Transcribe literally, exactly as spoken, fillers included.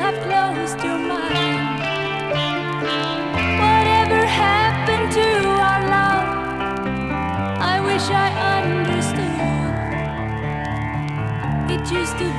have closed your mind. Whatever happened to our love? I wish I understood. It used to